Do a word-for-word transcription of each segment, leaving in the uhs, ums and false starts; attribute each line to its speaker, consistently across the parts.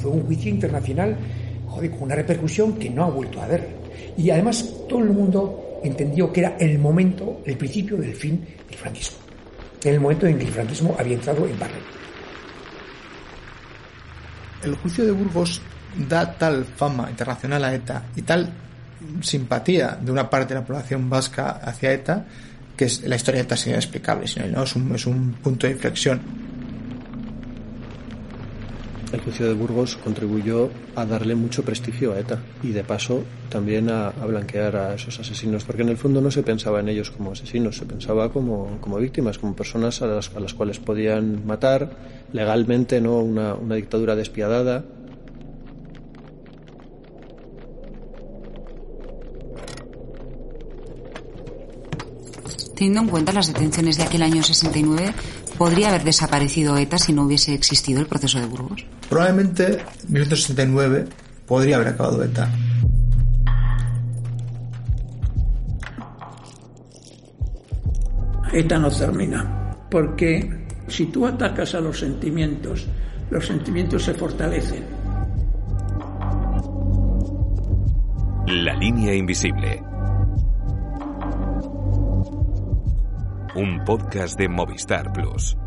Speaker 1: fue un juicio internacional, joder, con una repercusión que no ha vuelto a haber. Y además todo el mundo entendió que era el momento, el principio del fin del franquismo. En el momento en que el franquismo había entrado en Barcelona.
Speaker 2: El juicio de Burgos da tal fama internacional a ETA y tal simpatía de una parte de la población vasca hacia ETA que es, la historia de ETA sería inexplicable, ¿no? Es un, es un punto de inflexión.
Speaker 3: El juicio de Burgos contribuyó a darle mucho prestigio a ETA y de paso también a, a blanquear a esos asesinos, porque en el fondo no se pensaba en ellos como asesinos, se pensaba como, como víctimas, como personas a las, a las cuales podían matar legalmente, ¿no? Una, una dictadura despiadada.
Speaker 4: Teniendo en cuenta las detenciones de aquel año sesenta y nueve, ¿podría haber desaparecido ETA si no hubiese existido el proceso de Burgos?
Speaker 2: Probablemente en mil novecientos sesenta y nueve podría haber acabado ETA.
Speaker 5: ETA no termina, porque si tú atacas a los sentimientos, los sentimientos se fortalecen.
Speaker 6: La línea invisible. Un podcast de Movistar Plus.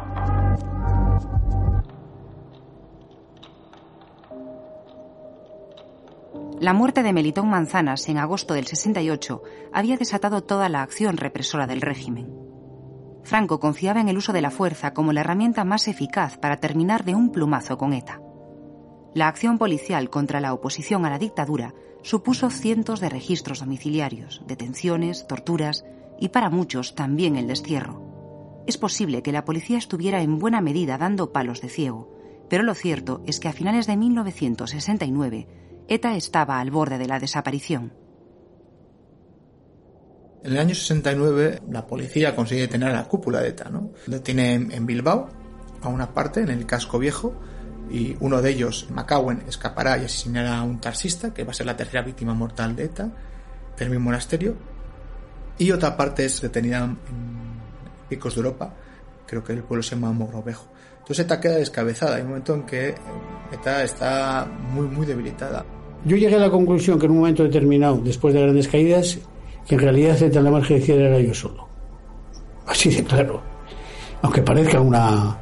Speaker 4: La muerte de Melitón Manzanas en agosto del sesenta y ocho había desatado toda la acción represora del régimen. Franco confiaba en el uso de la fuerza como la herramienta más eficaz para terminar de un plumazo con ETA. La acción policial contra la oposición a la dictadura supuso cientos de registros domiciliarios, detenciones, torturas y para muchos también el destierro. Es posible que la policía estuviera en buena medida dando palos de ciego, pero lo cierto es que a finales de mil novecientos sesenta y nueve ETA estaba al borde de la desaparición.
Speaker 2: En el año sesenta y nueve la policía consigue detener a la cúpula de ETA, ¿no? Detiene en Bilbao a una parte, en el casco viejo, y uno de ellos, Macauen, escapará y asesinará a un taxista, que va a ser la tercera víctima mortal de ETA, del mismo monasterio. Y otra parte es detenida en Picos de Europa, creo que el pueblo se llama Mogrovejo. Entonces ETA queda descabezada, hay un momento en que ETA está muy muy debilitada.
Speaker 7: Yo llegué a la conclusión que en un momento determinado, después de grandes caídas, que en realidad ETA en la margen izquierda era yo solo. Así de claro. Aunque parezca una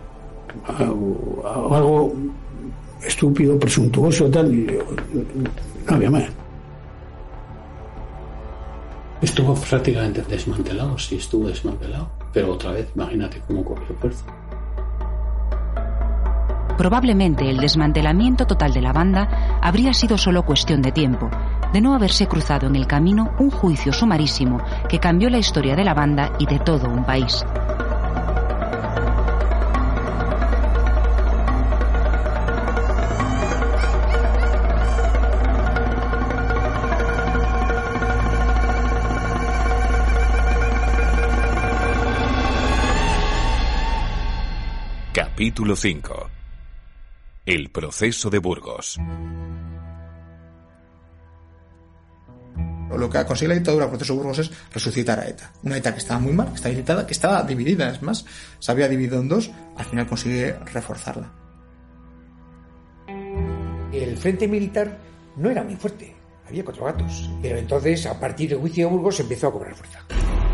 Speaker 7: algo estúpido, presuntuoso, tal, no había más.
Speaker 8: Estuvo prácticamente desmantelado, sí estuvo desmantelado, pero otra vez, imagínate cómo cogió fuerza.
Speaker 4: Probablemente el desmantelamiento total de la banda habría sido solo cuestión de tiempo, de no haberse cruzado en el camino un juicio sumarísimo que cambió la historia de la banda y de todo un país.
Speaker 6: Capítulo cinco. El proceso de Burgos.
Speaker 2: Lo que consigue la dictadura, el proceso de Burgos, es resucitar a ETA. Una ETA que estaba muy mal, que está debilitada, que estaba dividida, es más, se había dividido en dos, al final consigue reforzarla.
Speaker 1: El frente militar no era muy fuerte, había cuatro gatos, pero entonces, a partir del juicio de Burgos, empezó a cobrar fuerza.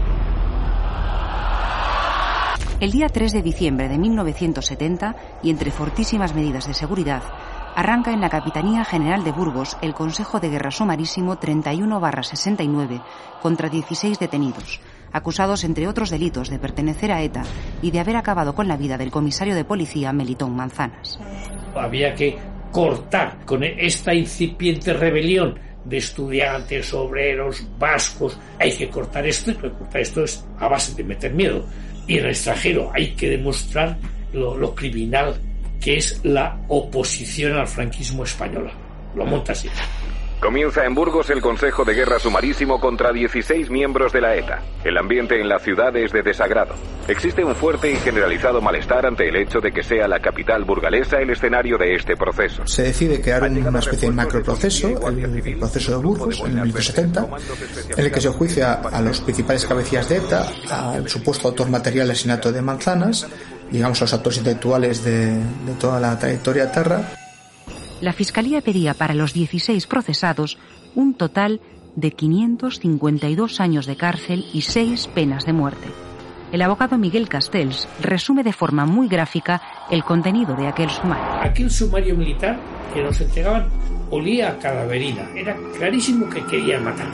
Speaker 4: El día tres de diciembre de mil novecientos setenta, y entre fortísimas medidas de seguridad, arranca en la Capitanía General de Burgos el Consejo de Guerra Sumarísimo treinta y uno barra sesenta y nueve contra dieciséis detenidos, acusados entre otros delitos de pertenecer a ETA y de haber acabado con la vida del comisario de policía Melitón Manzanas.
Speaker 9: Había que cortar con esta incipiente rebelión de estudiantes, obreros, vascos. Hay que cortar esto, y cortar esto es a base de meter miedo. Y en el extranjero hay que demostrar lo, lo criminal que es la oposición al franquismo español. Lo monta así.
Speaker 6: Comienza en Burgos el Consejo de Guerra Sumarísimo contra dieciséis miembros de la ETA. El ambiente en la ciudad es de desagrado. Existe un fuerte y generalizado malestar ante el hecho de que sea la capital burgalesa el escenario de este proceso.
Speaker 2: Se decide crear una especie de macroproceso, el, el proceso de Burgos, en mil novecientos setenta, en el que se juicia a los principales cabecillas de ETA, al supuesto autor material del asesinato de Manzanas, digamos a los autores intelectuales de, de toda la trayectoria etarra.
Speaker 4: La Fiscalía pedía para los dieciséis procesados un total de quinientos cincuenta y dos años de cárcel y seis penas de muerte. El abogado Miguel Castells resume de forma muy gráfica el contenido de aquel sumario.
Speaker 9: Aquel sumario militar que nos entregaban olía a cadaverina. Era clarísimo que querían matar.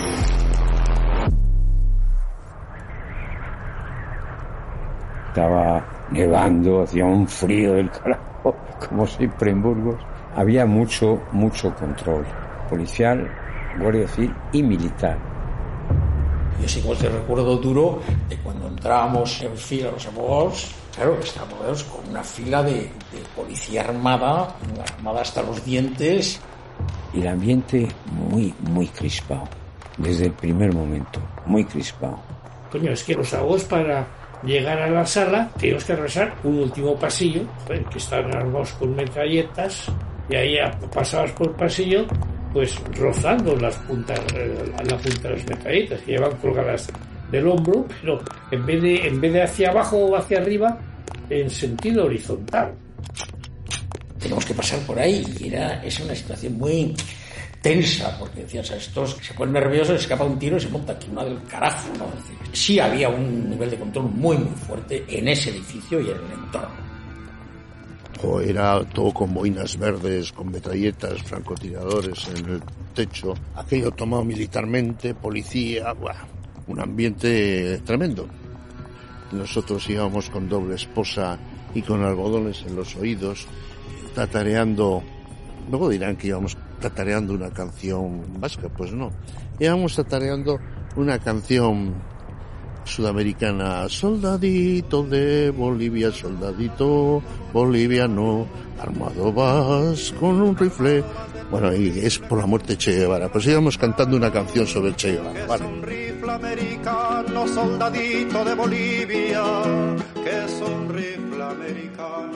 Speaker 10: Estaba nevando, hacía un frío del carajo, como siempre en Burgos. Había mucho, mucho control policial, guardia civil y militar.
Speaker 5: Yo sí que recuerdo duro de cuando entrábamos en fila los abogados, claro, estábamos con una fila de, de policía armada, armada hasta los dientes.
Speaker 10: Y el ambiente muy, muy crispado, desde el primer momento, muy crispado.
Speaker 9: Coño, es que los abogados para llegar a la sala teníamos que atravesar un último pasillo, joder, que estaban armados con metralletas, y ahí pasabas por el pasillo pues rozando las puntas, la punta de las metralletas que llevan colgadas del hombro, pero en vez de en vez de hacia abajo o hacia arriba, en sentido horizontal.
Speaker 5: Tenemos que pasar por ahí y era es una situación muy tensa, porque decías, estos se ponen nerviosos, escapa un tiro y se monta aquí una del carajo, ¿no? Es decir, sí había un nivel de control muy muy fuerte en ese edificio y en el entorno.
Speaker 11: Era todo con boinas verdes, con metralletas, francotiradores en el techo. Aquello tomado militarmente, policía, ¡buah! Un ambiente tremendo. Nosotros íbamos con doble esposa y con algodones en los oídos, tatareando. Luego dirán que íbamos tatareando una canción vasca, pues no. Íbamos tatareando una canción sudamericana. Soldadito de Bolivia, soldadito boliviano, armado vas con un rifle. Bueno, y es por la muerte de Che Guevara. Pues íbamos cantando una canción sobre Che Guevara. Vale.
Speaker 12: Que es un rifle americano, soldadito de Bolivia, que es un rifle americano.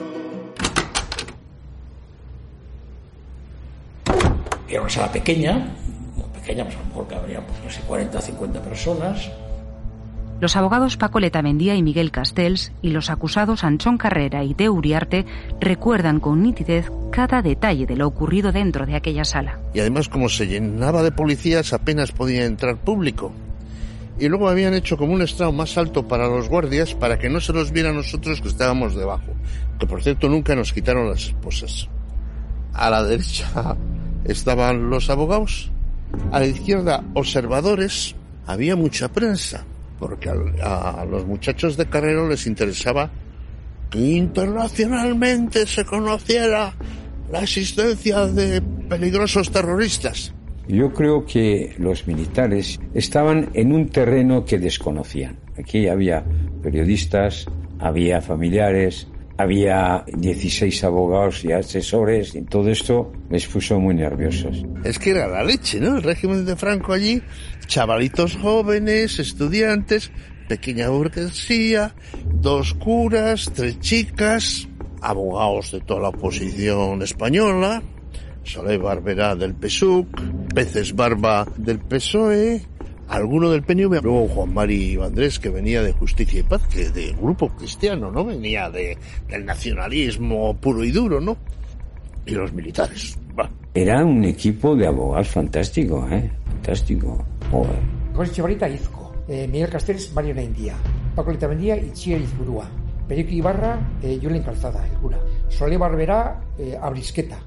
Speaker 5: Era una sala pequeña, muy pequeña, pues a lo mejor que habría, pues, no sé, cuarenta, cincuenta personas.
Speaker 4: Los abogados Paco Letamendía y Miguel Castells y los acusados Anchón Carrera y Teo Uriarte recuerdan con nitidez cada detalle de lo ocurrido dentro de aquella sala.
Speaker 11: Y además, como se llenaba de policías, apenas podía entrar público. Y luego habían hecho como un estrado más alto para los guardias para que no se los viera a nosotros que estábamos debajo. Que por cierto nunca nos quitaron las esposas. A la derecha estaban los abogados, a la izquierda observadores. Había mucha prensa, porque a, a los muchachos de Carrero les interesaba que internacionalmente se conociera la existencia de peligrosos terroristas.
Speaker 10: Yo creo que los militares estaban en un terreno que desconocían. Aquí había periodistas, había familiares, había dieciséis abogados y asesores, y todo esto les puso muy nerviosos.
Speaker 11: Es que era la leche, ¿no? El régimen de Franco allí, chavalitos jóvenes, estudiantes, pequeña burguesía, dos curas, tres chicas, abogados de toda la oposición española, Soler Barberá del P S U C, Peces Barba del P S O E, alguno del P N V, luego Juan Mari Vandrés, que venía de Justicia y Paz, que del grupo cristiano, ¿no? Venía de, del nacionalismo puro y duro, ¿no? Y los militares. Bah.
Speaker 10: Era un equipo de abogados fantástico, ¿eh? Fantástico. Joder.
Speaker 1: José Etxebarrieta Izco, eh, Miguel Castells, Mario Naindía, Paco Letamendía y Txier Izburua, Perico Ibarra, eh, Julen Calzada, el cura, Soler Barberá, eh, Abrisqueta,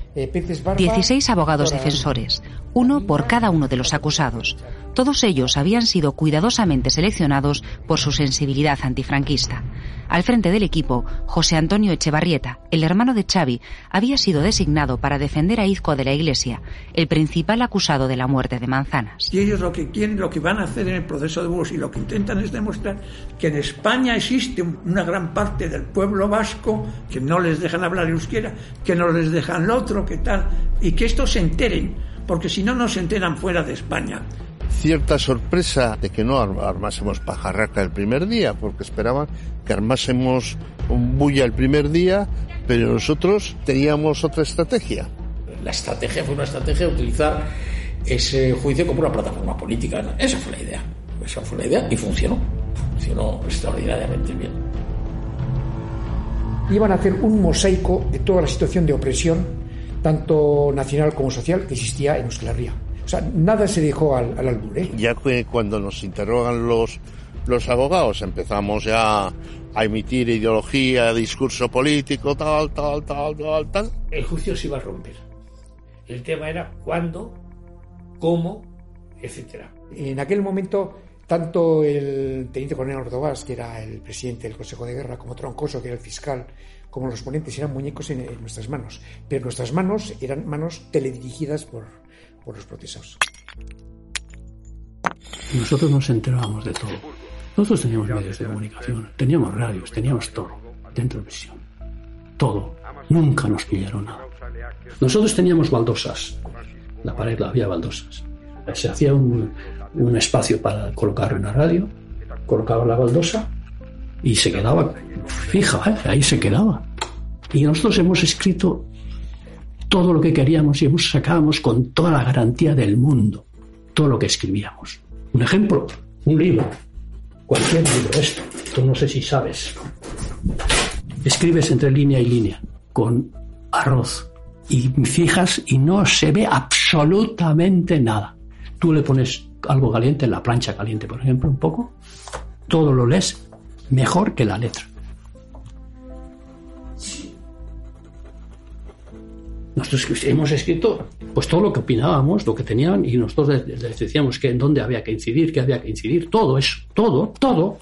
Speaker 4: dieciséis abogados defensores, uno por cada uno de los acusados. Todos ellos habían sido cuidadosamente seleccionados por su sensibilidad antifranquista. Al frente del equipo, José Antonio Etxebarrieta, el hermano de Xavi, había sido designado para defender a Izco de la Iglesia, el principal acusado de la muerte de Manzanas.
Speaker 5: Y ellos lo que quieren, lo que van a hacer en el proceso de Burgos y lo que intentan es demostrar que en España existe una gran parte del pueblo vasco que no les dejan hablar euskera, que no les dejan lo otro, que tal, y que estos se enteren, porque si no, no se enteran fuera de España.
Speaker 11: Cierta sorpresa de que no armásemos pajarraca el primer día, porque esperaban que armásemos un bulla el primer día, pero nosotros teníamos otra estrategia.
Speaker 5: La estrategia fue una estrategia de utilizar ese juicio como una plataforma política, ¿no? Esa fue la idea, esa fue la idea y funcionó, funcionó extraordinariamente bien.
Speaker 1: Iban a hacer un mosaico de toda la situación de opresión tanto nacional como social, que existía en Euskal Herria. O sea, nada se dejó al, al albur, ¿eh?
Speaker 11: Ya que cuando nos interrogan los, los abogados empezamos ya a emitir ideología, discurso político, tal, tal, tal, tal, tal.
Speaker 9: El juicio se iba a romper. El tema era cuándo, cómo, etcétera.
Speaker 1: En aquel momento, tanto el teniente coronel Ordovás, que era el presidente del Consejo de Guerra, como Troncoso, que era el fiscal, como los ponentes, eran muñecos en, en nuestras manos. Pero nuestras manos eran manos teledirigidas por, por los procesados.
Speaker 8: Nosotros nos enterábamos de todo. Nosotros teníamos medios de comunicación, teníamos radios, teníamos todo, dentro de prisión. Todo. Nunca nos pillaron nada. Nosotros teníamos baldosas. La pared la había baldosas. Se hacía un, un espacio para colocar una radio, colocaba la baldosa y se quedaba fija, ¿eh? Ahí se quedaba. Y nosotros hemos escrito todo lo que queríamos y hemos sacábamos con toda la garantía del mundo todo lo que escribíamos. Un ejemplo, un libro, cualquier libro, esto, tú no sé si sabes. Escribes entre línea y línea con arroz y fijas y no se ve absolutamente nada. Tú le pones algo caliente en la plancha caliente, por ejemplo, un poco, todo lo lees mejor que la letra. Nosotros hemos escrito pues todo lo que opinábamos, lo que tenían, y nosotros les decíamos que en dónde había que incidir, qué había que incidir, todo eso, todo, todo.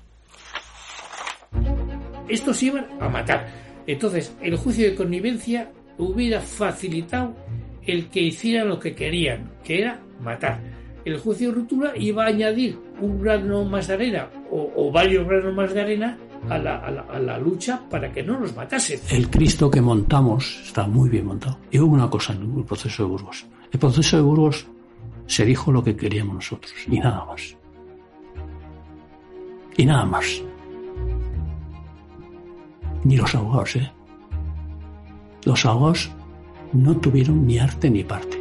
Speaker 9: Estos iban a matar. Entonces, el juicio de connivencia hubiera facilitado el que hicieran lo que querían, que era matar. El juicio de ruptura iba a añadir un grano más de arena o, o varios granos más de arena a la, a, la, a la lucha para que no nos matasen.
Speaker 8: El Cristo que montamos está muy bien montado. Y hubo una cosa en el proceso de Burgos. El proceso de Burgos se dijo lo que queríamos nosotros y nada más. Y nada más. Ni los abogados, ¿eh? Los abogados no tuvieron ni arte ni parte.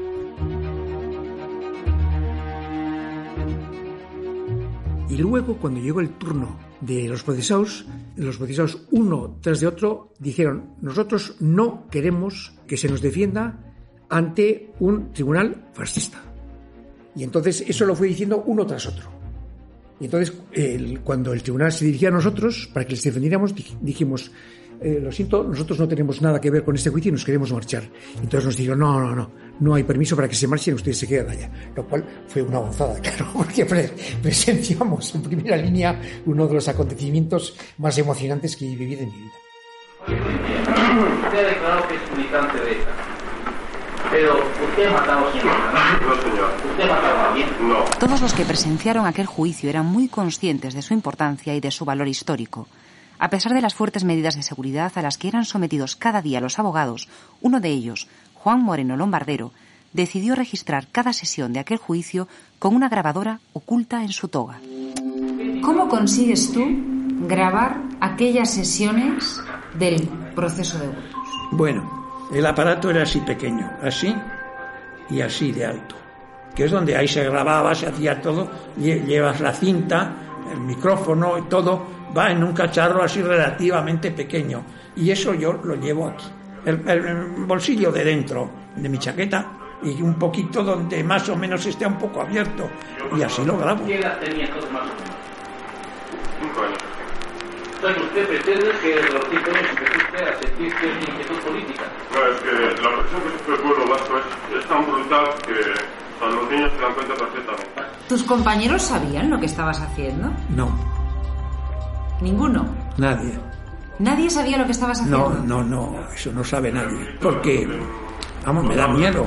Speaker 1: Y luego, cuando llegó el turno de los procesados, los procesados uno tras de otro dijeron: nosotros no queremos que se nos defienda ante un tribunal fascista. Y entonces eso lo fue diciendo uno tras otro. Y entonces, el, cuando el tribunal se dirigía a nosotros para que les defendiéramos, dijimos: eh, lo siento, nosotros no tenemos nada que ver con este juicio y nos queremos marchar. Entonces nos dijeron: no, no, no, no hay permiso para que se marchen, ustedes se quedan allá. Lo cual fue una avanzada, claro, porque presenciamos en primera línea uno de los acontecimientos más emocionantes que he vivido en mi vida.
Speaker 13: Usted ha declarado que es militante de ETA. Pero usted ha matado a alguien. No, señor. ¿Usted ha matado a alguien? No.
Speaker 4: Todos los que presenciaron aquel juicio eran muy conscientes de su importancia y de su valor histórico. A pesar de las fuertes medidas de seguridad a las que eran sometidos cada día los abogados, uno de ellos, Juan Moreno Lombardero, decidió registrar cada sesión de aquel juicio con una grabadora oculta en su toga.
Speaker 14: ¿Cómo consigues tú grabar aquellas sesiones del proceso de Burgos?
Speaker 5: Bueno, el aparato era así pequeño, así y así de alto, que es donde ahí se grababa, se hacía todo, llevas la cinta, el micrófono y todo, va en un cacharro así relativamente pequeño, y eso yo lo llevo aquí, el, el bolsillo de dentro de mi chaqueta, y un poquito donde más o menos esté un poco abierto, y así lo grabo.
Speaker 13: ¿Qué edad tenía todo más o menos? Cinco años. Entonces usted pretende que desde los cinco años empecé a sentirse una inquietud política.
Speaker 15: No, es que la presión que sufre el pueblo vasco es, es tan brutal que a los niños se dan cuenta perfectamente.
Speaker 14: ¿Tus compañeros sabían lo que estabas haciendo?
Speaker 5: No.
Speaker 14: ¿Ninguno?
Speaker 5: Nadie.
Speaker 14: ¿Nadie sabía lo que estabas haciendo?
Speaker 5: No, no, no, eso no sabe nadie. Porque, vamos, me da miedo.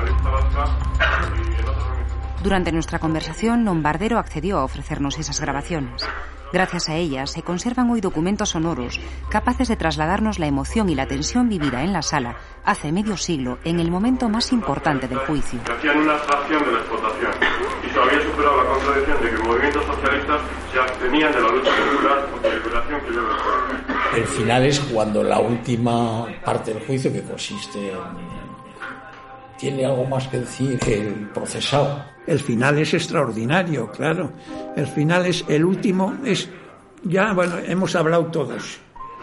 Speaker 4: Durante nuestra conversación, Lombardero accedió a ofrecernos esas grabaciones. Gracias a ellas se conservan hoy documentos sonoros capaces de trasladarnos la emoción y la tensión vivida en la sala hace medio siglo en el momento más importante del juicio.
Speaker 15: Hacían una abstracción de la explotación y se había superado la contradicción de que los movimientos socialistas se abstenían de la lucha popular o de liberación que lleva el pueblo.
Speaker 9: El final es cuando la última parte del juicio, que consiste en... tiene algo más que decir el procesado.
Speaker 5: El final es extraordinario, claro. El final es el último, es ya, bueno, hemos hablado todos.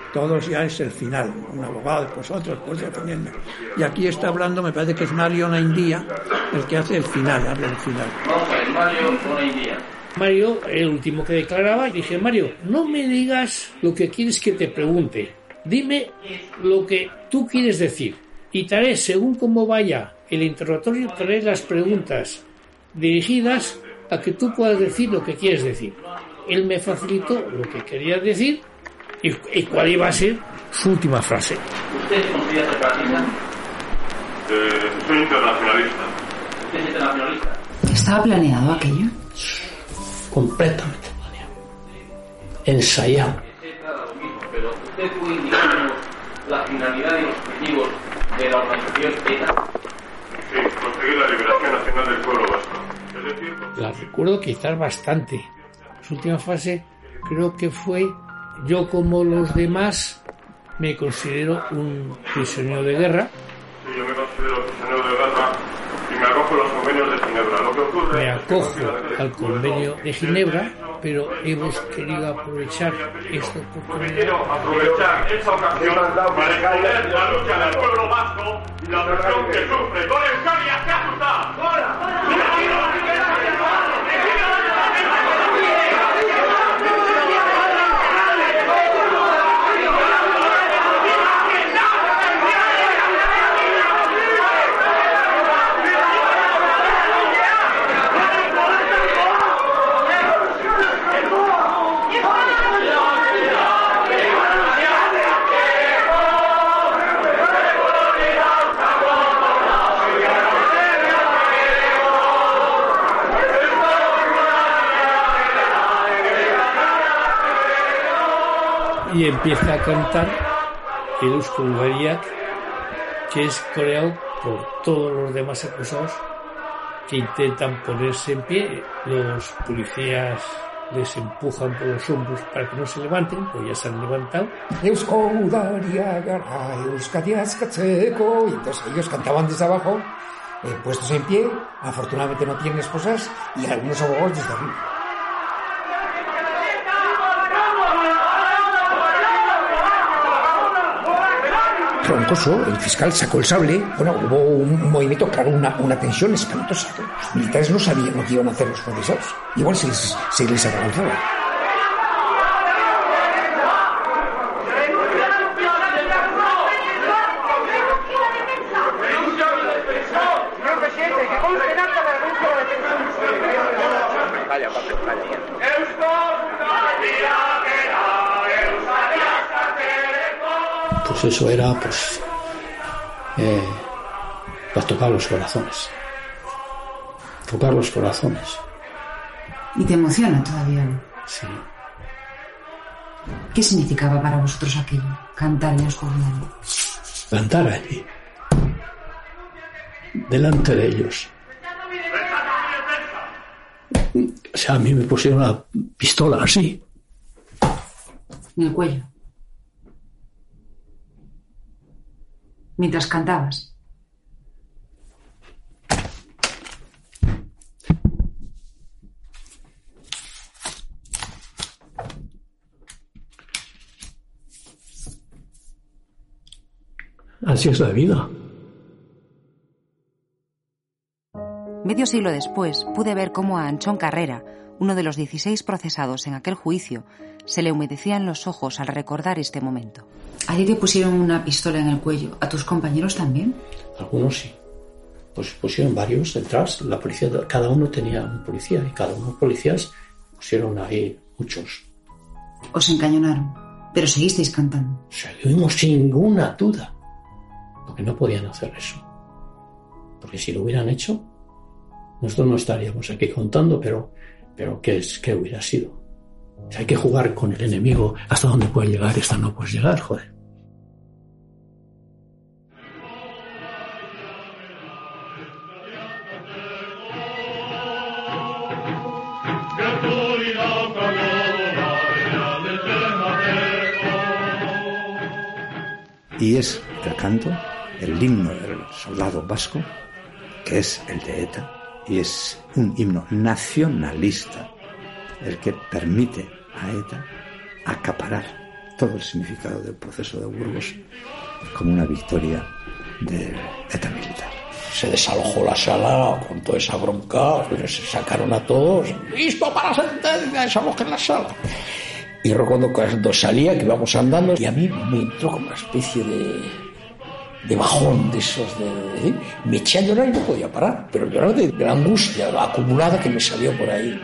Speaker 5: todos ya es el final, un abogado, después otro, después defendiendo. Y aquí está hablando, me parece que es Mario Naindía, el que hace el final, habla del final.
Speaker 13: Vamos a ver, Mario Naindía.
Speaker 9: Mario, el último que declaraba, y dije, Mario, no me digas lo que quieres que te pregunte, dime lo que tú quieres decir. Y te haré, según cómo vaya el interrogatorio, te haré las preguntas dirigidas a que tú puedas decir lo que quieres decir. Él me facilitó lo que quería decir y, y cuál iba a ser su última frase.
Speaker 13: ¿Usted se considera separatista?
Speaker 15: Eh, soy internacionalista.
Speaker 13: ¿Usted es internacionalista?
Speaker 14: ¿Estaba planeado aquello?
Speaker 8: Completamente planeado. Ensayado.
Speaker 13: Pero usted puede indicarnos la finalidad y los objetivos de la organización ETA.
Speaker 15: Sí, conseguir la liberación nacional del pueblo vasco. Es decir,
Speaker 9: La recuerdo quizás bastante. Su última frase creo que fue: yo, como los demás, me considero un prisionero de guerra.
Speaker 15: Sí, yo me considero prisionero de guerra y me acojo a los convenios de Ginebra. Lo que ocurre
Speaker 9: Me acojo al convenio de Ginebra, pero hemos querido aprovechar esta oportunidad.
Speaker 15: Quiero aprovechar esta ocasión para exponer la lucha del pueblo vasco y la presión que sufre. ¡Con Euskadi hacia Asuta!
Speaker 9: Y empieza a cantar el Eusko Ugariak, que es coreado por todos los demás acusados que intentan ponerse en pie. Los policías les empujan por los hombros para que no se levanten, pues ya se han levantado.
Speaker 1: Eusko Ugariak, Euskadi askatzeko. Y entonces ellos cantaban desde abajo, eh, puestos en pie. Afortunadamente no tienen esposas, y algunos abogados desde arriba. Troncoso, el fiscal sacó el sable. Bueno, hubo un movimiento, claro, una, una tensión espantosa. Los militares no sabían lo que iban a hacer los procesados. Igual se les, se les abalanzaba.
Speaker 8: Pues eso era, pues, eh, para tocar los corazones. Tocar los corazones.
Speaker 14: ¿Y te emociona todavía?
Speaker 8: Sí.
Speaker 14: ¿Qué significaba para vosotros aquello? Cantar en Eusko Ugariak.
Speaker 8: Cantar allí, delante de ellos. O sea, a mí me pusieron una pistola así.
Speaker 14: En el cuello. Mientras cantabas.
Speaker 8: Así es la vida.
Speaker 4: Medio siglo después, pude ver cómo a Anchón Carrera, uno de los dieciséis procesados en aquel juicio, se le humedecían los ojos al recordar este momento.
Speaker 14: ¿A ti te pusieron una pistola en el cuello? ¿A tus compañeros también?
Speaker 8: Algunos sí. Pues pusieron varios detrás. La policía, cada uno tenía un policía, y cada uno de los policías pusieron ahí muchos.
Speaker 14: Os encañonaron, pero seguisteis cantando.
Speaker 8: Seguimos sin ninguna duda. Porque no podían hacer eso. Porque si lo hubieran hecho, nosotros no estaríamos aquí contando, pero, pero ¿qué es? ¿Qué hubiera sido? O sea, hay que jugar con el enemigo hasta donde puede llegar y hasta no puedes llegar, joder.
Speaker 16: Y es el canto, el himno del soldado vasco, que es el de ETA, y es un himno nacionalista el que permite a ETA acaparar todo el significado del proceso de Burgos como una victoria de ETA militar.
Speaker 9: Se desalojó la sala con toda esa bronca, se sacaron a todos, listo para sentencia, desalojen la sala. Y recuerdo cuando salía, que íbamos andando, y a mí me entró como una especie de, de bajón de esos, de, de, de, me eché a llorar y no podía parar, pero llorar de, de la angustia acumulada que me salió por ahí.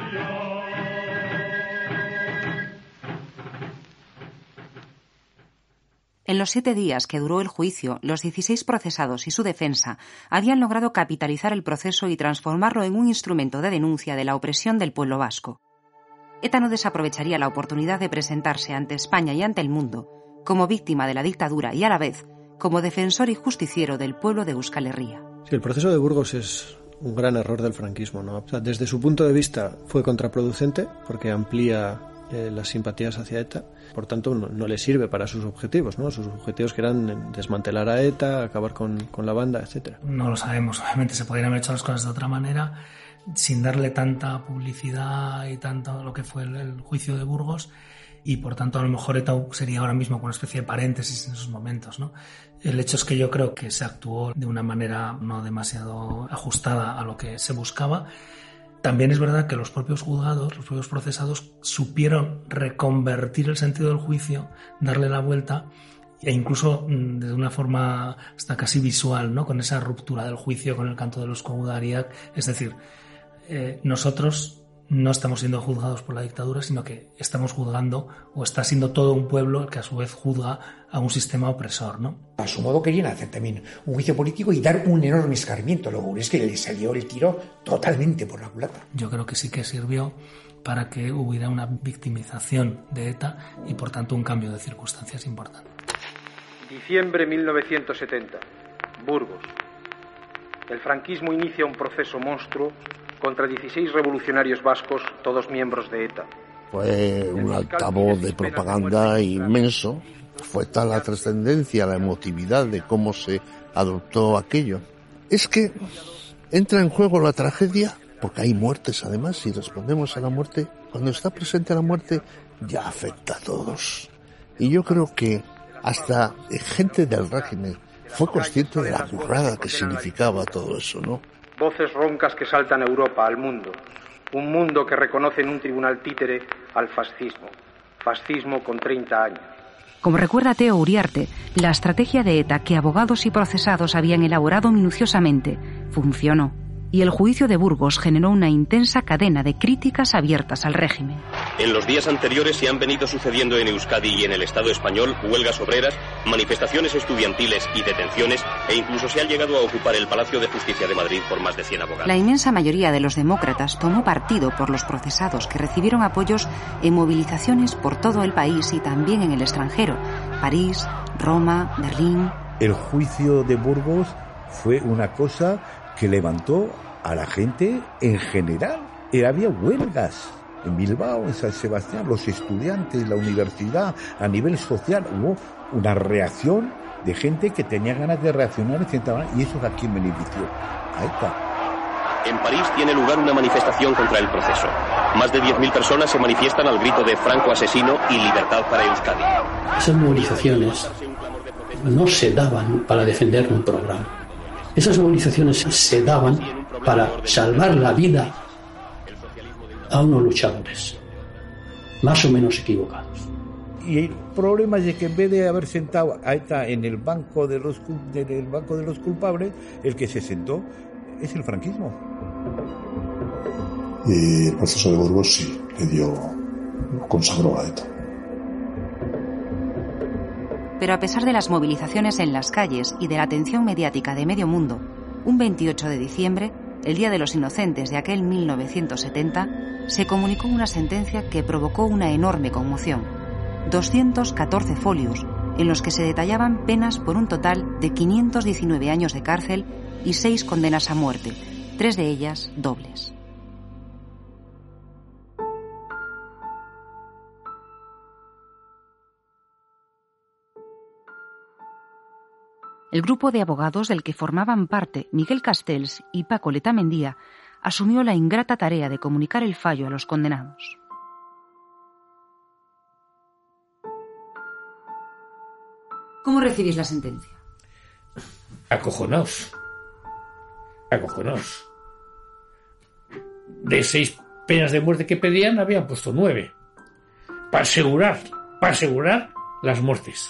Speaker 4: En los siete días que duró el juicio, los dieciséis procesados y su defensa habían logrado capitalizar el proceso y transformarlo en un instrumento de denuncia de la opresión del pueblo vasco. ETA no desaprovecharía la oportunidad de presentarse ante España y ante el mundo como víctima de la dictadura y a la vez como defensor y justiciero del pueblo de Euskal Herria.
Speaker 3: Sí, el proceso de Burgos es un gran error del franquismo, ¿no? O sea, desde su punto de vista fue contraproducente porque amplía eh, las simpatías hacia ETA, por tanto no, no le sirve para sus objetivos, ¿no? Sus objetivos que eran desmantelar a ETA, acabar con, con la banda, etcétera.
Speaker 17: No lo sabemos, obviamente se podrían haber hecho las cosas de otra manera, sin darle tanta publicidad y tanto lo que fue el, el juicio de Burgos, y por tanto a lo mejor ETA sería ahora mismo como una especie de paréntesis en esos momentos, ¿no? El hecho es que yo creo que se actuó de una manera no demasiado ajustada a lo que se buscaba. También es verdad que los propios juzgados, los propios procesados supieron reconvertir el sentido del juicio, darle la vuelta e incluso de una forma hasta casi visual, ¿no? Con esa ruptura del juicio, con el canto de los Koudariak. Es decir, eh, nosotros no estamos siendo juzgados por la dictadura, sino que estamos juzgando, o está siendo todo un pueblo el que a su vez juzga a un sistema opresor, ¿no?
Speaker 1: A su modo querían hacer también un juicio político y dar un enorme escarmiento. Luego es que le salió el tiro totalmente por la culata.
Speaker 17: Yo creo que sí que sirvió para que hubiera una victimización de ETA y por tanto un cambio de circunstancias importante.
Speaker 18: Diciembre mil novecientos setenta, Burgos. El franquismo inicia un proceso monstruo contra dieciséis revolucionarios vascos, todos miembros de ETA.
Speaker 11: Fue un altavoz de propaganda inmenso. Fue tal la trascendencia, la emotividad de cómo se adoptó aquello. Es que entra en juego la tragedia, porque hay muertes además, si respondemos a la muerte, cuando está presente la muerte, ya afecta a todos. Y yo creo que hasta gente del régimen fue consciente de la burrada que significaba todo eso, ¿no?
Speaker 18: Voces roncas que saltan a Europa, al mundo. Un mundo que reconoce en un tribunal títere al fascismo. Fascismo con treinta años.
Speaker 4: Como recuerda Teo Uriarte, la estrategia de ETA que abogados y procesados habían elaborado minuciosamente funcionó. Y el juicio de Burgos generó una intensa cadena de críticas abiertas al régimen.
Speaker 19: En los días anteriores se han venido sucediendo en Euskadi y en el Estado español huelgas obreras, manifestaciones estudiantiles y detenciones, e incluso se ha llegado a ocupar el Palacio de Justicia de Madrid por más de cien abogados.
Speaker 4: La inmensa mayoría de los demócratas tomó partido por los procesados, que recibieron apoyos en movilizaciones por todo el país y también en el extranjero: París, Roma, Berlín.
Speaker 20: El juicio de Burgos fue una cosa que levantó a la gente en general. Era, había huelgas en Bilbao, en San Sebastián, los estudiantes, la universidad, a nivel social hubo una reacción de gente que tenía ganas de reaccionar y eso es a quien benefició, a ETA.
Speaker 19: En París tiene lugar una manifestación contra el proceso. Más de diez mil personas se manifiestan al grito de Franco asesino y libertad para Euskadi.
Speaker 8: Esas movilizaciones no se daban para defender un programa. Esas movilizaciones se daban para salvar la vida a unos luchadores, más o menos equivocados.
Speaker 20: Y el problema es que en vez de haber sentado a ETA en el banco de los, en el banco de los culpables, el que se sentó es el franquismo.
Speaker 21: Y el proceso de Burgos sí le dio, consagró a ETA.
Speaker 4: Pero a pesar de las movilizaciones en las calles y de la atención mediática de medio mundo, un veintiocho de diciembre, el Día de los Inocentes de aquel mil novecientos setenta, se comunicó una sentencia que provocó una enorme conmoción. doscientos catorce folios, en los que se detallaban penas por un total de quinientos diecinueve años de cárcel y seis condenas a muerte, tres de ellas dobles. El grupo de abogados del que formaban parte Miguel Castells y Paco Letamendía asumió la ingrata tarea de comunicar el fallo a los condenados.
Speaker 14: ¿Cómo recibís la sentencia?
Speaker 9: Acojonaos. Acojonaos. De seis penas de muerte que pedían, habían puesto nueve. Para asegurar, para asegurar las muertes.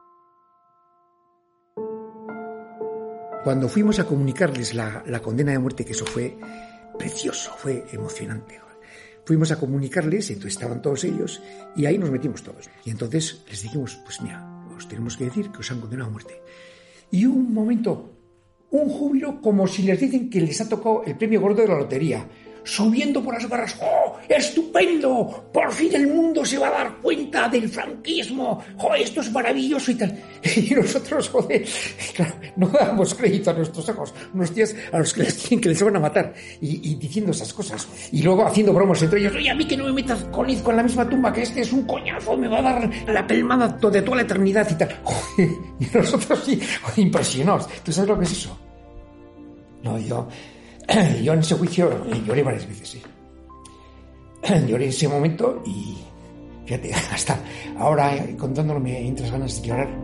Speaker 1: Cuando fuimos a comunicarles la, la condena de muerte, que eso fue precioso, fue emocionante. Fuimos a comunicarles, entonces estaban todos ellos, y ahí nos metimos todos. Y entonces les dijimos, pues mira, os tenemos que decir que os han condenado a muerte. Y un momento, un júbilo como si les dicen que les ha tocado el premio gordo de la lotería. Subiendo por las barras, ¡oh, estupendo! Por fin el mundo se va a dar cuenta del franquismo. ¡Oh, esto es maravilloso y tal! Y nosotros, joder, claro, no damos crédito a nuestros ojos, unos tíos a los que les dicen que les van a matar y, y diciendo esas cosas. Y luego haciendo bromas entre ellos. Oye, a mí que no me metas con Izco en la misma tumba, que este es un coñazo, me va a dar la pelmada de toda la eternidad y tal. Joder, y nosotros sí, joder, impresionados. ¿Tú sabes lo que es eso? No, yo... Yo en ese juicio lloré varias veces, sí. Lloré en ese momento y, fíjate, hasta ahora contándolo me entras ganas de llorar.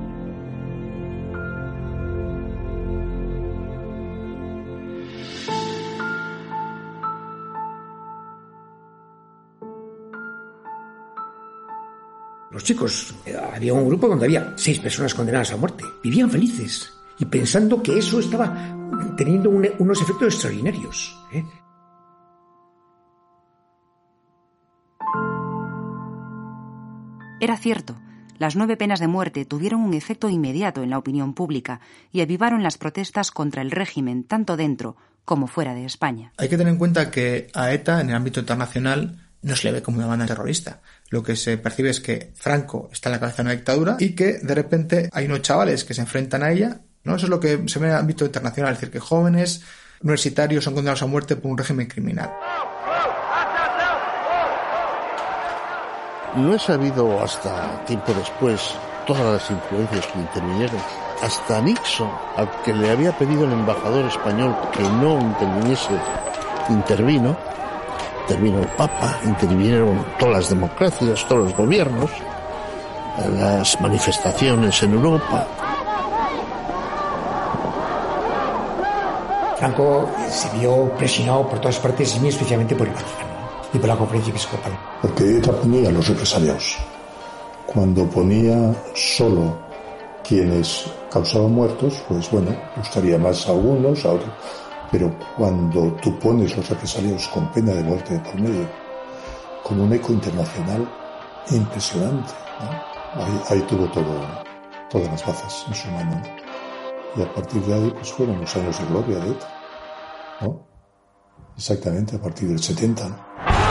Speaker 1: Los chicos, había un grupo donde había seis personas condenadas a muerte. Vivían felices y pensando que eso estaba teniendo un, unos efectos extraordinarios, ¿eh?
Speaker 4: Era cierto, las nueve penas de muerte tuvieron un efecto inmediato en la opinión pública y avivaron las protestas contra el régimen tanto dentro como fuera de España.
Speaker 2: Hay que tener en cuenta que a ETA en el ámbito internacional no se le ve como una banda terrorista. Lo que se percibe es que Franco está en la cabeza de una dictadura y que de repente hay unos chavales que se enfrentan a ella, ¿no? Eso es lo que se ve en el ámbito internacional, es decir, que jóvenes universitarios son condenados a muerte por un régimen criminal.
Speaker 11: No he sabido hasta tiempo después todas las influencias que intervinieron. Hasta Nixon, al que le había pedido el embajador español que no interviniese, intervino. Intervino el Papa, intervinieron todas las democracias, todos los gobiernos, las manifestaciones en Europa.
Speaker 1: Franco se vio presionado por todas partes y muy especialmente por el Vaticano y por la Conferencia Episcopal.
Speaker 21: Porque ETA ponía a los represaliados. Cuando ponía solo quienes causaban muertos, pues bueno, gustaría más a unos, a otros. Pero cuando tú pones los represaliados con pena de muerte de por medio, con un eco internacional impresionante, ¿no? Ahí, ahí tuvo todo, todas las bazas en su mano, ¿no? Y a partir de ahí, pues fueron los años de gloria de ETA, ¿no? Exactamente, a partir del setenta, ¿no?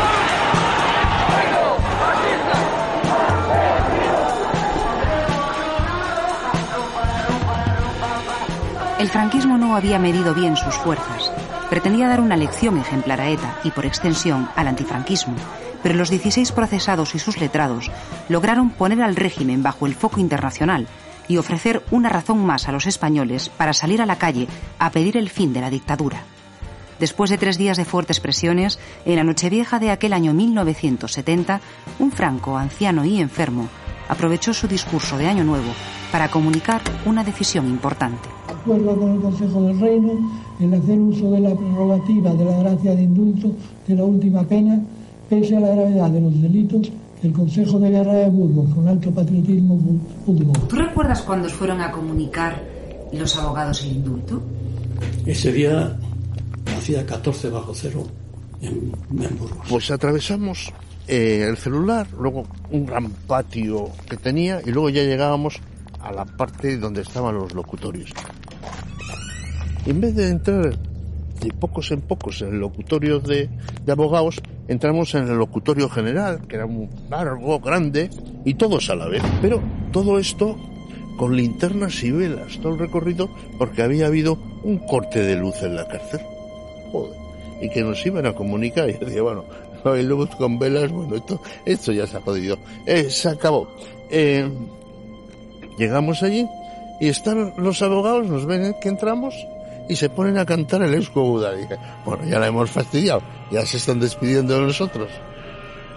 Speaker 4: El franquismo no había medido bien sus fuerzas. Pretendía dar una lección ejemplar a ETA y, por extensión, al antifranquismo. Pero los dieciséis procesados y sus letrados lograron poner al régimen bajo el foco internacional y ofrecer una razón más a los españoles para salir a la calle a pedir el fin de la dictadura. Después de tres días de fuertes presiones, en la Nochevieja de aquel año mil novecientos setenta, un Franco, anciano y enfermo, aprovechó su discurso de Año Nuevo para comunicar una decisión importante.
Speaker 7: Acuerdo con el Consejo del Reino el hacer uso de la prerrogativa de la gracia de indulto de la última pena, pese a la gravedad de los delitos que el Consejo de Guerra de Burgos, con alto patriotismo, juzgó.
Speaker 14: ¿Tú recuerdas cuándo fueron a comunicar los abogados el indulto?
Speaker 8: Ese día hacía catorce bajo cero en, en Burgos.
Speaker 11: Pues atravesamos eh, el celular, luego un gran patio que tenía y luego ya llegábamos a la parte donde estaban los locutorios. En vez de entrar de pocos en pocos en el locutorio de, de abogados, entramos en el locutorio general, que era muy largo, grande, y todos a la vez. Pero todo esto con linternas y velas, todo el recorrido, porque había habido un corte de luz en la cárcel. Joder. Y que nos iban a comunicar. Y yo decía, bueno, no hay luz con velas, bueno, esto, esto ya se ha jodido. Eh, se acabó. Eh, llegamos allí y están los abogados, nos ven que entramos y se ponen a cantar el Eusko Buda. Dije, bueno, ya la hemos fastidiado, ya se están despidiendo de nosotros.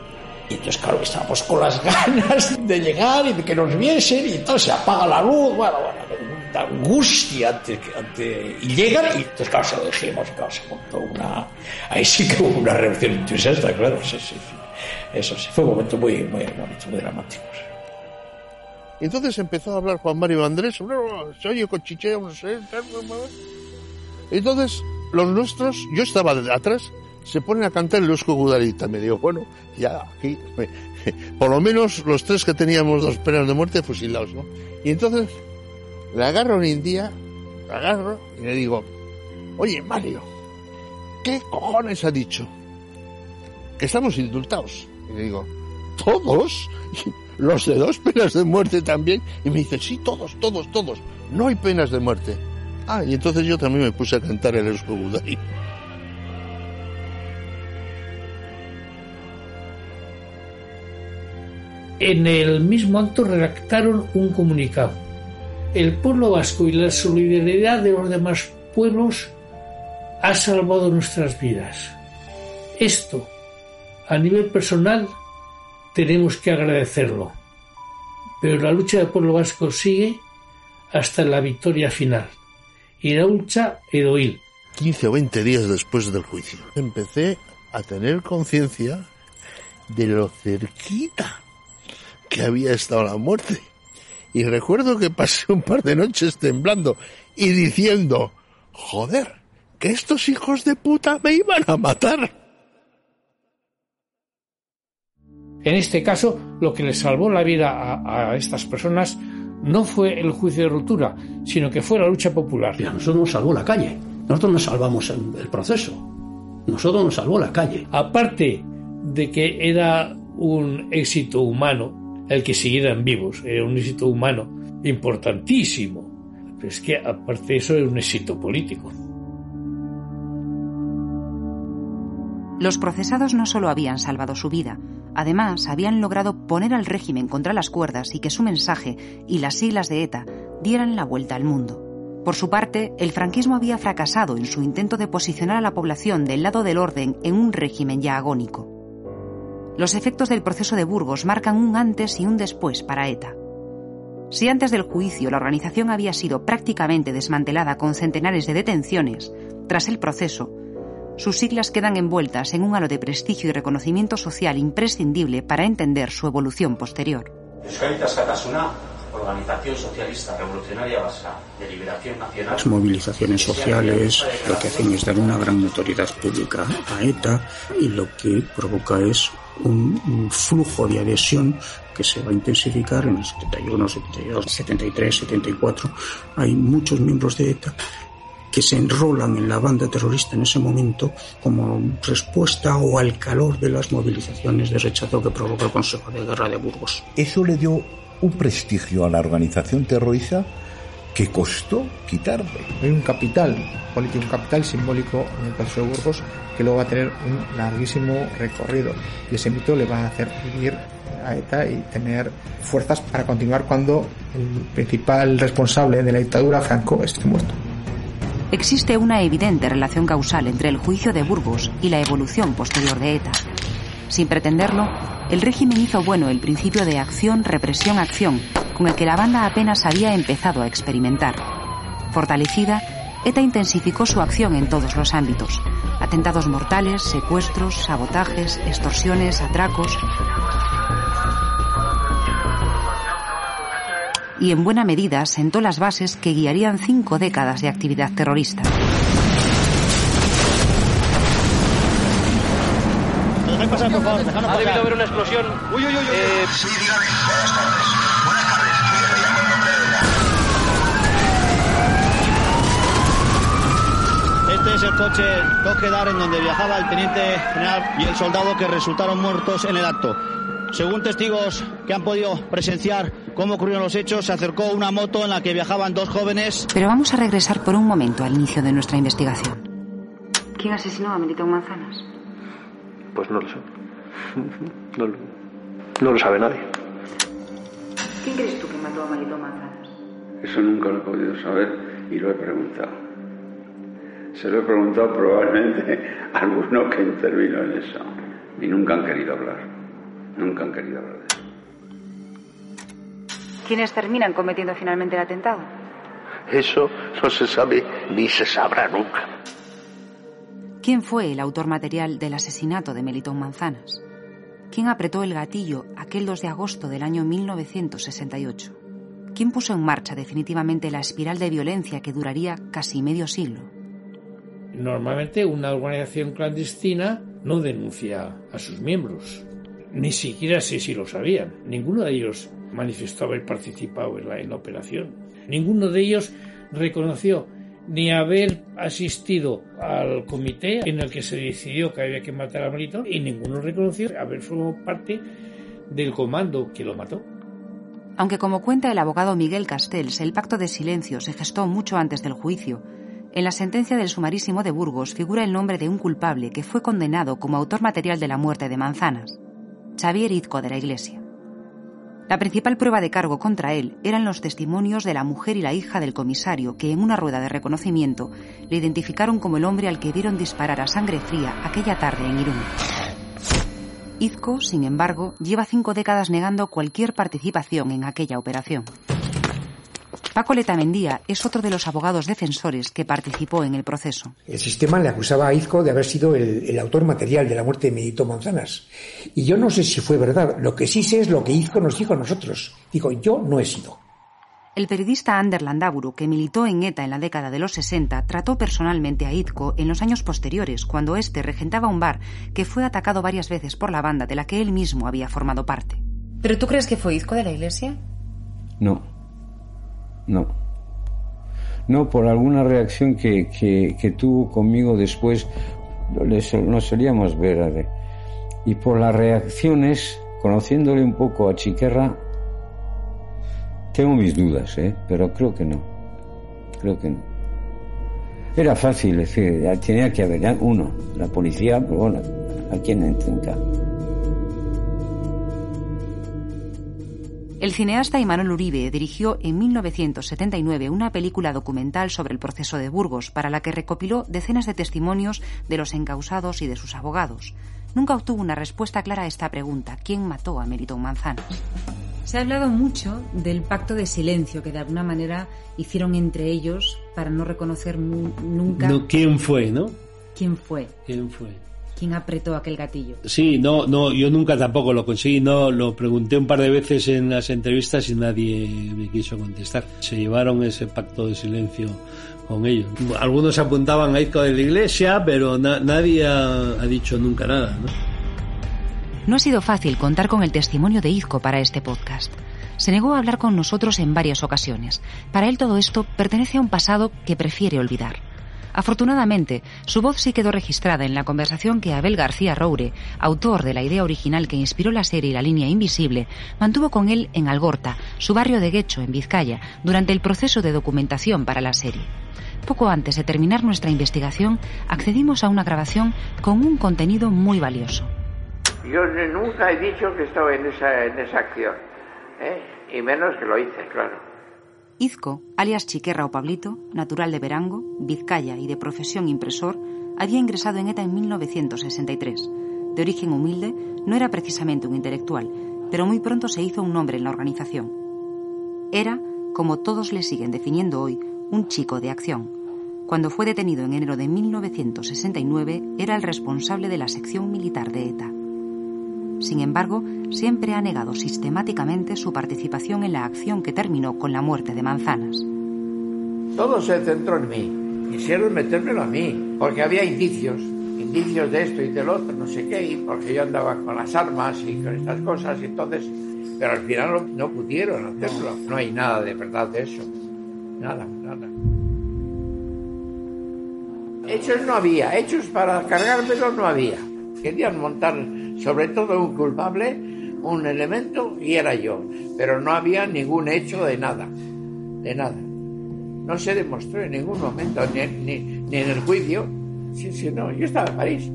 Speaker 1: Y entonces, claro, estábamos con las ganas de llegar y de que nos viesen, y entonces se apaga la luz, bueno, bueno, una angustia ante, ante, y llegan, y entonces, claro, se lo dijimos, claro, se montó una, ahí sí que hubo una reacción entusiasta, claro, sí, sí, sí, eso sí, fue un momento muy, muy bonito, muy dramático.
Speaker 11: Y entonces empezó a hablar Juan Mario Andrés, se oye con chicheo, no sé, entonces los nuestros, yo estaba de atrás, se ponen a cantar el Eusko Gudarita. Me digo, bueno, ya aquí, por lo menos los tres que teníamos dos penas de muerte fusilados, ¿no? Y entonces le agarro un día, le agarro y le digo, oye, Mario, ¿qué cojones ha dicho? Que estamos indultados. Y le digo, ¿todos? ¿Los de dos penas de muerte también? Y me dice, sí, todos, todos, todos. No hay penas de muerte. Ah, y entonces yo también me puse a cantar el Eusko Gudarita.
Speaker 9: En el mismo acto redactaron un comunicado. El pueblo vasco y la solidaridad de los demás pueblos ha salvado nuestras vidas. Esto, a nivel personal, tenemos que agradecerlo. Pero la lucha del pueblo vasco sigue hasta la victoria final. Iraultza edo hil.
Speaker 11: quince o veinte días después del juicio, empecé a tener conciencia de lo cerquita que había estado la muerte. Y recuerdo que pasé un par de noches temblando y diciendo, joder, que estos hijos de puta me iban a matar.
Speaker 9: En este caso, lo que les salvó la vida a, a estas personas no fue el juicio de ruptura, sino que fue la lucha popular.
Speaker 8: Y a nosotros nos salvó la calle. Nosotros nos salvamos el, el proceso. Nosotros nos salvó la calle.
Speaker 9: Aparte de que era un éxito humano, el que siguieran vivos, era un éxito humano importantísimo. Pero es que aparte de eso era un éxito político.
Speaker 4: Los procesados no solo habían salvado su vida, además habían logrado poner al régimen contra las cuerdas y que su mensaje y las siglas de ETA dieran la vuelta al mundo. Por su parte, el franquismo había fracasado en su intento de posicionar a la población del lado del orden en un régimen ya agónico. Los efectos del proceso de Burgos marcan un antes y un después para ETA. Si antes del juicio la organización había sido prácticamente desmantelada con centenares de detenciones, tras el proceso, sus siglas quedan envueltas en un halo de prestigio y reconocimiento social imprescindible para entender su evolución posterior.
Speaker 6: Euskadi Askatasuna, Organización Socialista Revolucionaria Vasca de Liberación Nacional.
Speaker 22: Las movilizaciones sociales lo que hacen es dar una gran notoriedad pública a ETA y lo que provoca es un, un flujo de adhesión que se va a intensificar en el setenta y uno, setenta y dos, setenta y tres, setenta y cuatro. Hay muchos miembros de ETA que se enrolan en la banda terrorista en ese momento como respuesta o al calor de las movilizaciones de rechazo que provocó el Consejo de Guerra de Burgos.
Speaker 20: Eso le dio un prestigio a la organización terrorista que costó quitarle.
Speaker 2: Hay un capital político, un capital simbólico en el proceso de Burgos que luego va a tener un larguísimo recorrido y ese mito le va a hacer vivir a ETA y tener fuerzas para continuar cuando el principal responsable de la dictadura, Franco, esté muerto.
Speaker 4: Existe una evidente relación causal entre el juicio de Burgos y la evolución posterior de ETA. Sin pretenderlo, el régimen hizo bueno el principio de acción, represión, acción, con el que la banda apenas había empezado a experimentar. Fortalecida, ETA intensificó su acción en todos los ámbitos: atentados mortales, secuestros, sabotajes, extorsiones, atracos. Y en buena medida sentó las bases que guiarían cinco décadas de actividad terrorista.
Speaker 23: Dejad pasar, por favor, dejadnos pasar. Ha debido haber una explosión. Uy, uy, uy, uy. Eh... Sí, dígame. Buenas tardes. Buenas tardes. Mire, le llamo en nombre de la... Este es el coche Coquedar en donde viajaba el teniente general y el soldado que resultaron muertos en el acto. Según testigos que han podido presenciar cómo ocurrieron los hechos, se acercó una moto en la que viajaban dos jóvenes.
Speaker 4: Pero vamos a regresar por un momento al inicio de nuestra investigación. ¿Quién asesinó a Melitón Manzanas?
Speaker 3: Pues no lo sé. No lo, no lo sabe nadie.
Speaker 4: ¿Quién crees tú que mató a Melitón Manzanas?
Speaker 24: Eso nunca lo he podido saber y lo he preguntado. Se lo he preguntado probablemente a alguno que intervino en eso y nunca han querido hablar. Nunca han querido hablar de eso.
Speaker 4: ¿Quiénes terminan cometiendo finalmente el atentado?
Speaker 11: Eso no se sabe ni se sabrá nunca.
Speaker 4: ¿Quién fue el autor material del asesinato de Melitón Manzanas? ¿Quién apretó el gatillo aquel dos de agosto del año mil novecientos sesenta y ocho? ¿Quién puso en marcha definitivamente la espiral de violencia que duraría casi medio siglo?
Speaker 9: Normalmente una organización clandestina no denuncia a sus miembros. Ni siquiera sé si lo sabían. Ninguno de ellos manifestó haber participado en la, en la operación. Ninguno de ellos reconoció ni haber asistido al comité en el que se decidió que había que matar a Melitón, y ninguno reconoció haber formado parte del comando que lo mató.
Speaker 4: Aunque, como cuenta el abogado Miguel Castells, el pacto de silencio se gestó mucho antes del juicio, en la sentencia del sumarísimo de Burgos figura el nombre de un culpable que fue condenado como autor material de la muerte de Manzanas, Xavier Izco de la Iglesia. La principal prueba de cargo contra él eran los testimonios de la mujer y la hija del comisario, que en una rueda de reconocimiento le identificaron como el hombre al que vieron disparar a sangre fría aquella tarde en Irún. Izco, sin embargo, lleva cinco décadas negando cualquier participación en aquella operación. Paco Letamendía es otro de los abogados defensores que participó en el proceso.
Speaker 1: El sistema le acusaba a Izco de haber sido el, el autor material de la muerte de Melitón Manzanas. Y yo no sé si fue verdad. Lo que sí sé es lo que Izco nos dijo a nosotros. Dijo, yo no he sido.
Speaker 4: El periodista Ander Landaburu, que militó en ETA en la década de los sesenta, trató personalmente a Izco en los años posteriores, cuando éste regentaba un bar que fue atacado varias veces por la banda de la que él mismo había formado parte.
Speaker 14: ¿Pero tú crees que fue Izco de la Iglesia?
Speaker 16: No. No. No, por alguna reacción que, que, que tuvo conmigo después, nos solíamos ver. Y por las reacciones, conociéndole un poco a Chiquerra, tengo mis dudas, ¿eh? Pero creo que no. Creo que no. Era fácil, es decir, tenía que haber uno, la policía, pero bueno, ¿a quién entrenca?
Speaker 4: El cineasta Imanol Uribe dirigió en mil novecientos setenta y nueve una película documental sobre el proceso de Burgos, para la que recopiló decenas de testimonios de los encausados y de sus abogados. Nunca obtuvo una respuesta clara a esta pregunta: ¿quién mató a Melitón Manzanas?
Speaker 14: Se ha hablado mucho del pacto de silencio que de alguna manera hicieron entre ellos para no reconocer nunca...
Speaker 8: No, ¿quién fue, no?
Speaker 14: ¿Quién fue?
Speaker 8: ¿Quién fue?
Speaker 14: ¿Quién apretó aquel gatillo?
Speaker 8: Sí, no, no, yo nunca tampoco lo conseguí, no, lo pregunté un par de veces en las entrevistas y nadie me quiso contestar. Se llevaron ese pacto de silencio con ellos. Algunos apuntaban a Izco de la Iglesia, pero na- nadie ha, ha dicho nunca nada, ¿no?
Speaker 4: No ha sido fácil contar con el testimonio de Izco para este podcast. Se negó a hablar con nosotros en varias ocasiones. Para él todo esto pertenece a un pasado que prefiere olvidar. Afortunadamente, su voz sí quedó registrada en la conversación que Abel García Roure, autor de la idea original que inspiró la serie La línea invisible, mantuvo con él en Algorta, su barrio de Guecho, en Vizcaya, durante el proceso de documentación para la serie. Poco antes de terminar nuestra investigación, accedimos a una grabación con un contenido muy valioso.
Speaker 5: Yo nunca he dicho que estaba en esa, en esa acción, ¿eh? Y menos que lo hice, claro.
Speaker 4: Izco, alias Chiquerra o Pablito, natural de Verango, Vizcaya y de profesión impresor, había ingresado en ETA en mil novecientos sesenta y tres. De origen humilde, no era precisamente un intelectual, pero muy pronto se hizo un nombre en la organización. Era, como todos le siguen definiendo hoy, un chico de acción. Cuando fue detenido en enero de mil novecientos sesenta y nueve, era el responsable de la sección militar de ETA. Sin embargo, siempre ha negado sistemáticamente su participación en la acción que terminó con la muerte de Manzanas.
Speaker 5: Todo se centró en mí. Quisieron metérmelo a mí, porque había indicios, indicios de esto y del otro, no sé qué, y porque yo andaba con las armas y con estas cosas, y entonces, pero al final no, no pudieron hacerlo. No hay nada de verdad de eso. Nada, nada. Hechos no había, hechos para cargármelo no había. Querían montar sobre todo un culpable, un elemento, y era yo. Pero no había ningún hecho de nada, de nada. No se demostró en ningún momento, ni, ni, ni en el juicio. Sí, sí, no, yo estaba en París.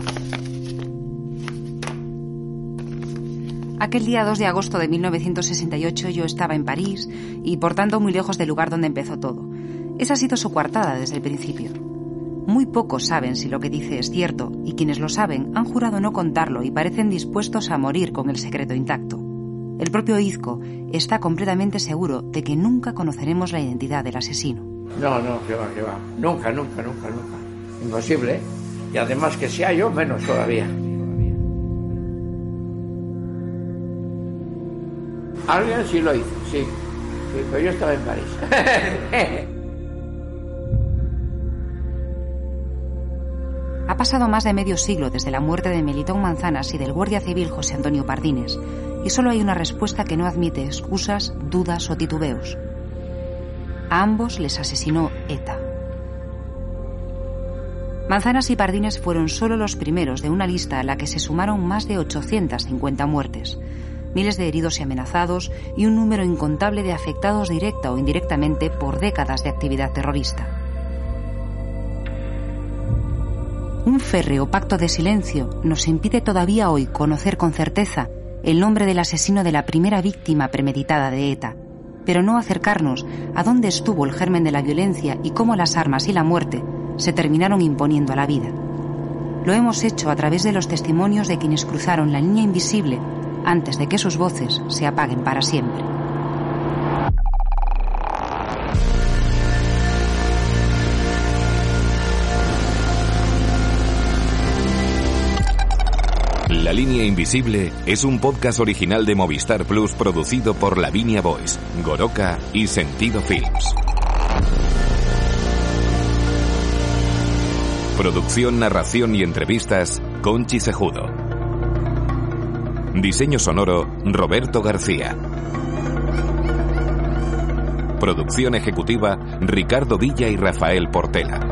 Speaker 4: Aquel día dos de agosto de mil novecientos sesenta y ocho yo estaba en París y por tanto muy lejos del lugar donde empezó todo. Esa ha sido su coartada desde el principio. Muy pocos saben si lo que dice es cierto, y quienes lo saben han jurado no contarlo y parecen dispuestos a morir con el secreto intacto. El propio Izco está completamente seguro de que nunca conoceremos la identidad del asesino.
Speaker 5: No, no, que va, que va. Nunca, nunca, nunca, nunca. Imposible, ¿eh? Y además que sea yo, menos todavía. Alguien sí lo hizo, sí. Sí, pero yo estaba en París.
Speaker 4: Ha pasado más de medio siglo desde la muerte de Melitón Manzanas y del guardia civil José Antonio Pardines, y solo hay una respuesta que no admite excusas, dudas o titubeos. A ambos les asesinó ETA. Manzanas y Pardines fueron solo los primeros de una lista a la que se sumaron más de ochocientas cincuenta muertes, miles de heridos y amenazados y un número incontable de afectados directa o indirectamente por décadas de actividad terrorista. Un férreo pacto de silencio nos impide todavía hoy conocer con certeza el nombre del asesino de la primera víctima premeditada de ETA, pero no acercarnos a dónde estuvo el germen de la violencia y cómo las armas y la muerte se terminaron imponiendo a la vida. Lo hemos hecho a través de los testimonios de quienes cruzaron la línea invisible antes de que sus voces se apaguen para siempre.
Speaker 10: La Línea Invisible es un podcast original de Movistar Plus producido por Lavinia Boys, Goroka y Sentido Films. Producción, narración y entrevistas, Conchi Cejudo. Diseño sonoro, Roberto García. Producción ejecutiva, Ricardo Villa y Rafael Portela.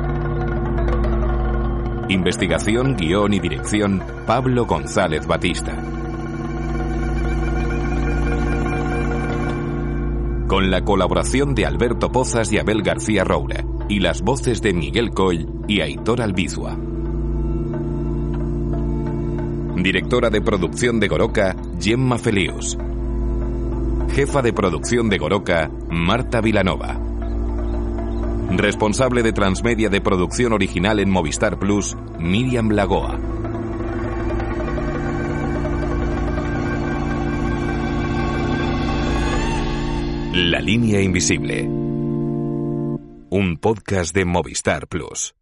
Speaker 10: Investigación, guión y dirección, Pablo González Batista. Con la colaboración de Alberto Pozas y Abel García Roura, y las voces de Miguel Coll y Aitor Albizua. Directora de producción de Goroka, Gemma Felius. Jefa de producción de Goroka, Marta Vilanova. Responsable de Transmedia de producción original en Movistar Plus, Miriam Lagoa. La Línea Invisible. Un podcast de Movistar Plus.